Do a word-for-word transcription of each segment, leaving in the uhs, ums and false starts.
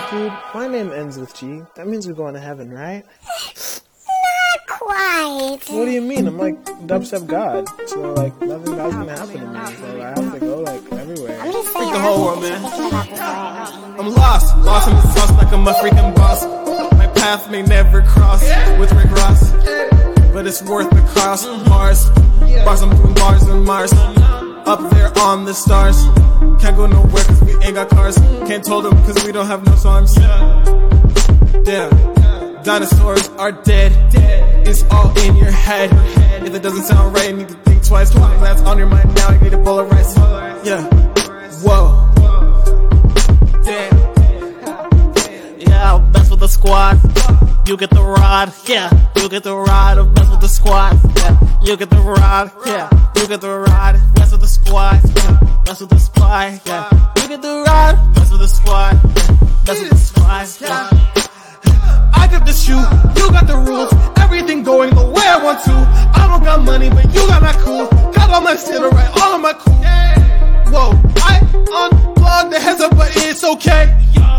Dude, my name ends with G. That means we're going to heaven, right? Not quite. What do you mean? I'm like dubstep god. So, like, nothing bad's gonna happen to me. So, I have to go, like, everywhere. I'm just saying, the I'm whole world, thinking man. about this right. I'm lost, lost in the sauce like I'm a freaking boss. My path may never cross with Rick Ross, but it's worth the cost. Bars, bars, I'm doing bars on Mars. Up there on the stars. Can't go nowhere cause we ain't got cars. Can't told them cause we don't have no arms. Damn, dinosaurs are dead. It's all in your head. If it doesn't sound right, you need to think twice. Twice that's on your mind now, you need a bowl of rice. Yeah, whoa. Damn. Yeah, I'll mess with the squad. You get the rod, yeah. You get the rod, I'll mess with the squad. Yeah, you get the rod, yeah. You get the rod, mess with the squad. Yeah, mess with the squad, yeah. You get the rod, mess with the squad. Yeah, mess with the squad, yeah. I got the shoe, you got the rules. Everything going the way I want to. I don't got money, but you got my cool. Got all my shit alright, all of my cool. Whoa, I unplugged the heads up, but it's okay.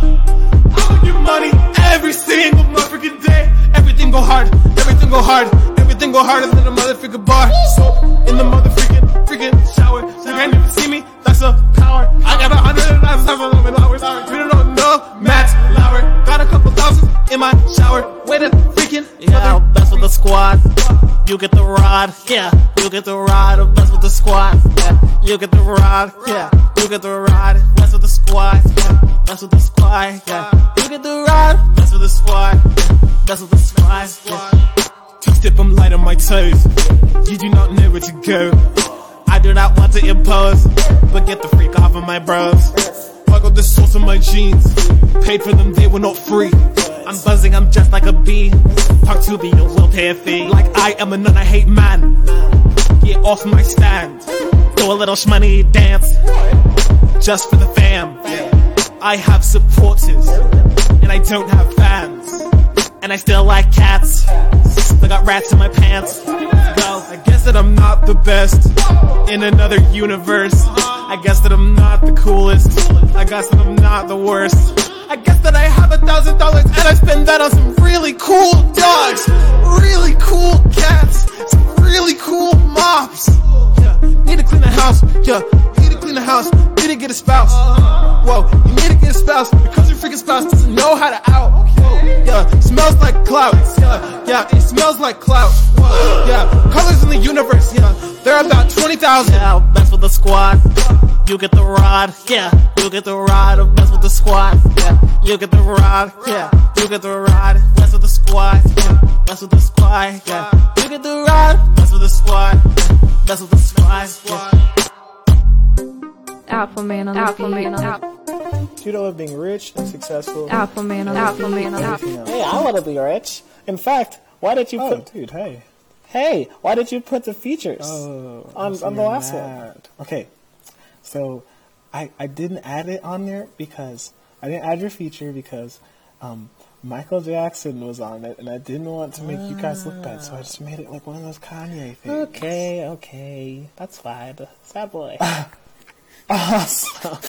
I get money every single motherfucking day. Everything go hard, everything go hard, everything go harder than a motherfucking bar. So in the motherfucking freaking shower, you can't even see me. That's a power. I got a hundred and nine seven eleven hours. You don't know Max Lauer. Got a couple thousand in my shower. Wait a freaking yeah. I'll mess with the squad. You get the rod, yeah. You get the rod. I'll mess with the squad. Yeah. You get the rod, yeah. You get the rod. Mess with the squad, yeah. Mess with the squad, yeah. You get the rod. Mess with the squad, yeah. Mess with the squad, yeah. Two-step, I'm light on my toes. You do not know where to go. I do not want to impose, but get the freak off of my bros. Buckled the sauce on my jeans. Paid for them, they were not free. I'm buzzing, I'm just like a bee. Talk to me, you will pay a fee. Like I am a nun, I hate man. Get off my stand. Do a little shmoney dance. Just for the fam. I have supporters, and I don't have fans. And I still like cats. I got rats in my pants. Well, I guess that I'm not the best in another universe. I guess that I'm not the coolest. I guess that I'm not the worst. I guess that I have a thousand dollars and I spend that on some really cool dogs, really cool cats, some really cool mops. Yeah, need to clean the house. Yeah, need to clean the house. Need to get a spouse. Whoa, you need to get a spouse because your freaking spouse doesn't know how to out. Yeah, smells like clouds. Yeah, yeah, it smells like clouds. Yeah, colors in the universe. Yeah, they're about twenty thousand. Yeah, I'll mess with the squad. You get the rod. Yeah, you get the rod. I'll mess with the squad. Yeah, you get the rod. Yeah, you get the rod. Mess with the squad. Yeah, mess with the squad. Yeah, you get the rod. Mess with the squad. Yeah, mess with the squad. Yeah. Alpha man on Alpha man on Tudo of being rich and successful. Alpha man on Alpha man on Alpha. Hey, I want to be rich. In fact, why did you Oh, put? dude, hey. Hey, why did you put the features Oh, on, so on the you're last mad. one? Okay, so I I didn't add it on there because I didn't add your feature because um, Michael Jackson was on it, and I didn't want to make you guys look bad, so I just made it like one of those Kanye things. Okay, okay, that's fine. Sad boy. Awesome.